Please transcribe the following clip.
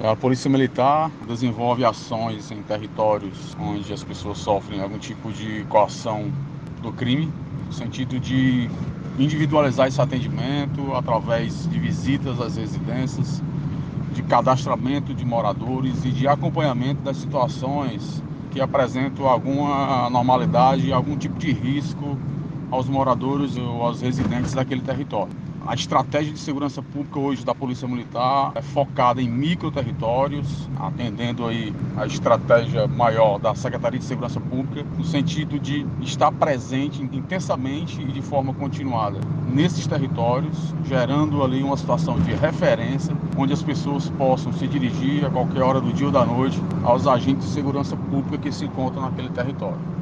A Polícia Militar desenvolve ações em territórios onde as pessoas sofrem algum tipo de coação do crime, no sentido de individualizar esse atendimento através de visitas às residências, de cadastramento de moradores e de acompanhamento das situações que apresentam alguma anormalidade, algum tipo de risco aos moradores ou aos residentes daquele território. A estratégia de segurança pública hoje da Polícia Militar é focada em microterritórios, atendendo aí a estratégia maior da Secretaria de Segurança Pública, no sentido de estar presente intensamente e de forma continuada nesses territórios, gerando ali uma situação de referência, onde as pessoas possam se dirigir a qualquer hora do dia ou da noite aos agentes de segurança pública que se encontram naquele território.